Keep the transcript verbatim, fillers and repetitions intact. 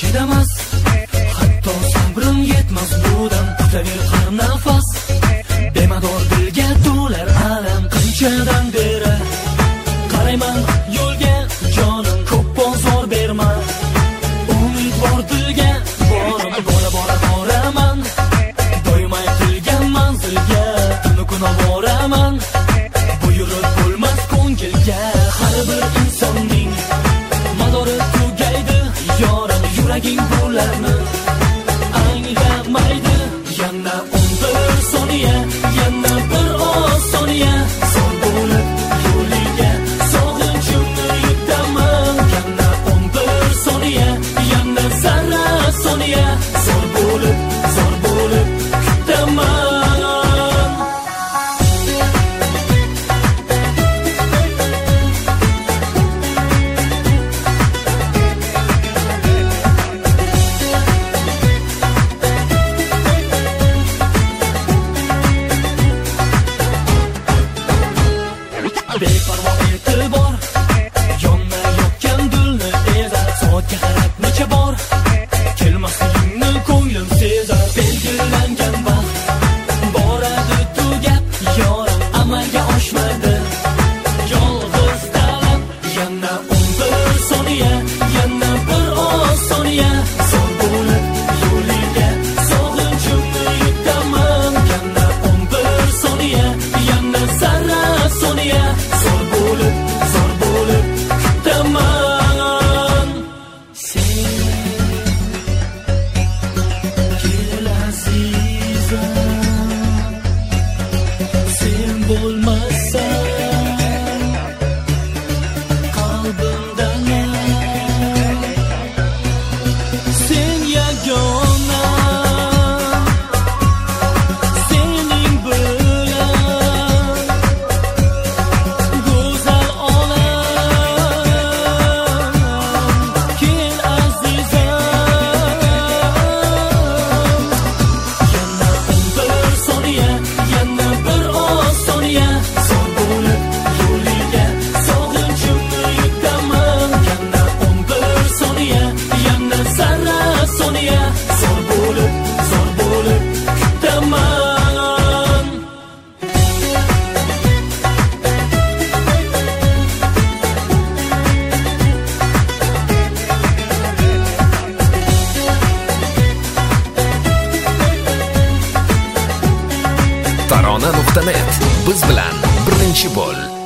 chidamas, hatto sabrim yetmas budan kutaver har nafas. Bemador dilga to'lar alam qanchadan beri qarayman yo'lga jonim, ko'p bozor berma. Umid bor dilga borim, bora bora boraman, doimay qilgan manzilga tunu kun boraman. Buyurib bo'lmas ko'ngilga har bir insonning madori tugaydi, yorim yuraging bularni anglamaydi. Yana o'n bir soniya, yana bir oz soniya, son bo'lib yo'liga sog'inchimni yutaman. Yana o'n bir soniya, yana zarra soniya, zor bo'lib, zor bo'lib kutaman. Beparvo e'tibor yonma yotgan dilni ezar, soatga qarab necha bor kelmasligingni ko'nglim sezar. Belgilangan vaqt boradi tugab, yorim amalga oshmadi yolg'iz talab. Yana o'n bir soniya, yana bir oz soniya, zor bo'lib yo'liga sog'inchimni yutaman. Yana o'n bir soniya, yana zarra soniya, zor bo'lib, zor bo'lib kutaman. Sen kel azizam, sen bo'lmassan qalbimdan, sen yagona, sening bilan go'zal olam. Kel azizam, yana o'n bir soniya, yana bir oz soniya, zor bo'lib yo'liga sog'inchimni yutaman. Yana o'n bir soniya, yana zarra soniya, zor bo'lib, zor bo'lib kutaman. tarona nuqta net biz bilan birinchi bo'l.